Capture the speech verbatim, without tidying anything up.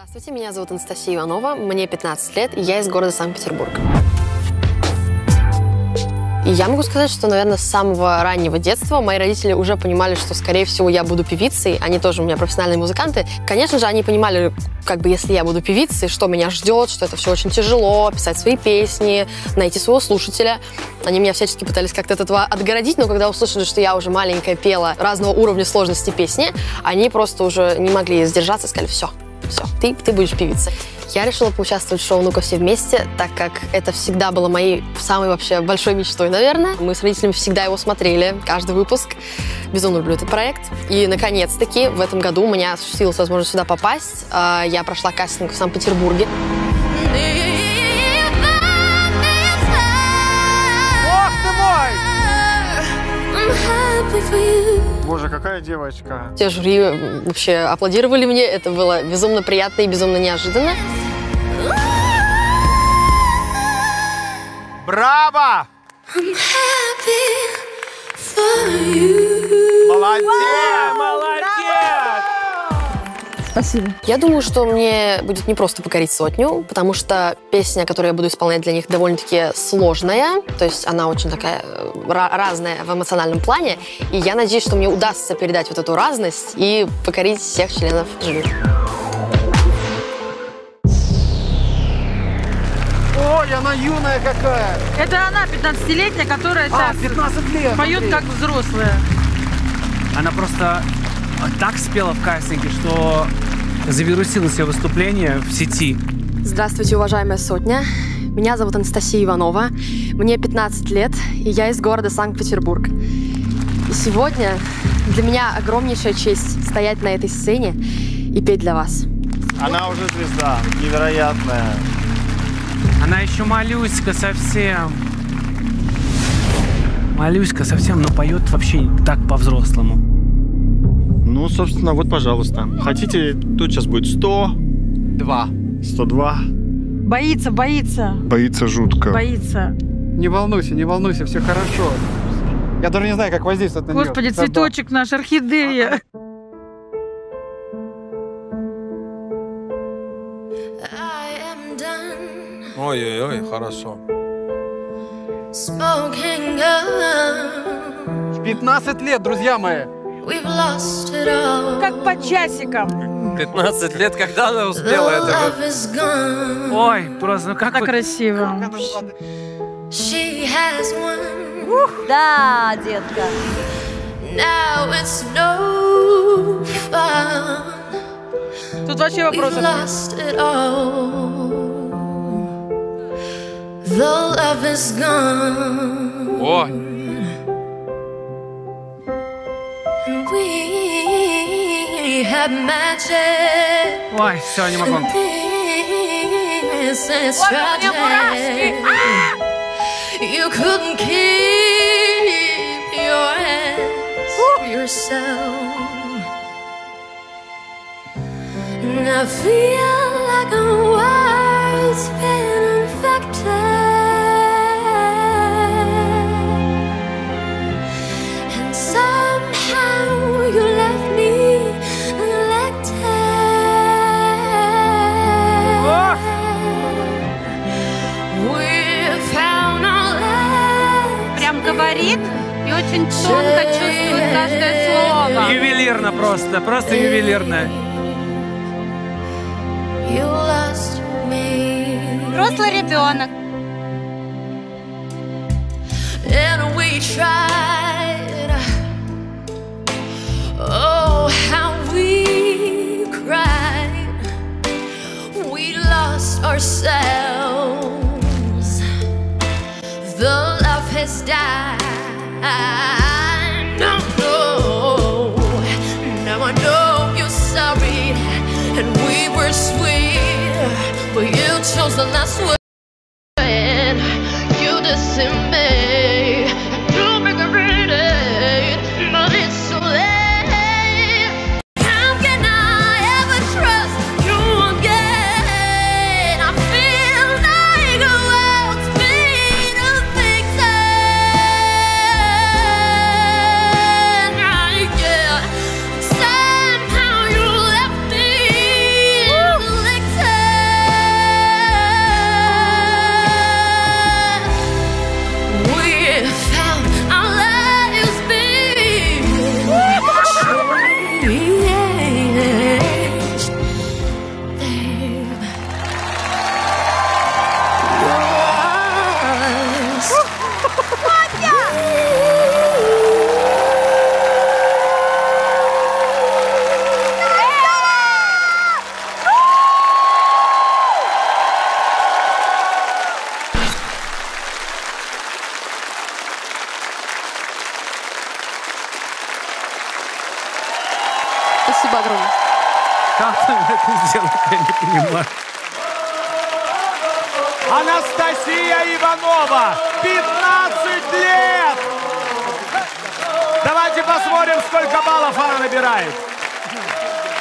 Здравствуйте, меня зовут Анастасия Иванова, мне пятнадцать лет, и я из города Санкт-Петербург. И я могу сказать, что, наверное, с самого раннего детства мои родители уже понимали, что, скорее всего, я буду певицей. Они тоже у меня профессиональные музыканты. Конечно же, они понимали, как бы, если я буду певицей, что меня ждет, что это все очень тяжело, писать свои песни, найти своего слушателя. Они меня всячески пытались как-то от этого отгородить, но когда услышали, что я уже маленькая пела разного уровня сложности песни, они просто уже не могли сдержаться и сказали: все, все, ты, ты будешь певицей. Я решила поучаствовать в шоу «Ну-ка все вместе», так как это всегда было моей самой вообще большой мечтой, наверное. Мы с родителями всегда его смотрели, каждый выпуск. Безумно люблю этот проект. И, наконец-таки, в этом году у меня осуществилась возможность сюда попасть. Я прошла кастинг в Санкт-Петербурге. Ох ты мой! Боже, какая девочка. Те жюри вообще аплодировали мне. Это было безумно приятно и безумно неожиданно. Браво! Молодец! Молодец! Спасибо. Я думаю, что мне будет непросто покорить сотню, потому что песня, которую я буду исполнять для них, довольно-таки сложная. То есть она очень такая разная в эмоциональном плане. И я надеюсь, что мне удастся передать вот эту разность и покорить всех членов жюри. Ой, она юная какая! Это она, пятнадцатилетняя, которая А, сейчас пятнадцать лет! поет смотри. как взрослая. Она просто так спела в кастинге, что завирусилось ее выступление в сети. Здравствуйте, уважаемая сотня. Меня зовут Анастасия Иванова. Мне пятнадцать лет, и я из города Санкт-Петербург. И сегодня для меня огромнейшая честь стоять на этой сцене и петь для вас. Она уже звезда, невероятная. Она еще малюська совсем. Малюська совсем, но поет вообще так по-взрослому. Ну, собственно, вот, пожалуйста. Хотите, тут сейчас будет сто два. сто два. Боится, боится, Боится жутко. боится. Не волнуйся, не волнуйся, все хорошо. Я даже не знаю, как воздействовать на нее. Господи, цветочек наш, орхидея. Ой-ой-ой, хорошо. В пятнадцать лет, друзья мои. Как по часикам. пятнадцать лет, когда она успела это? Ой, просто, ну как Так вы... красиво. Да, детка. Тут вообще вопросов нет. О, Ой, все, не могу. You couldn't keep your hands for yourself. And I feel like a world's been infected, and somehow you left me neglected. We found our love. Прям говорит и очень тонко чувствует каждое слово. Ювелирно просто, просто ювелирно. You lost me. Взрослый ребенок. And we tried. Oh, how we cried. We lost ourselves. The love has died. No, no. Now I know you're sorry. And we were sweet, but you chose the last word. You dissing me. You regret it, but it's so late. How can I ever trust you again? I feel like a world's been a vixen. Yeah. Somehow you left me. Спасибо огромное. Как он это сделал, я не понимаю. Анастасия Иванова, пятнадцать лет! Давайте посмотрим, сколько баллов она набирает.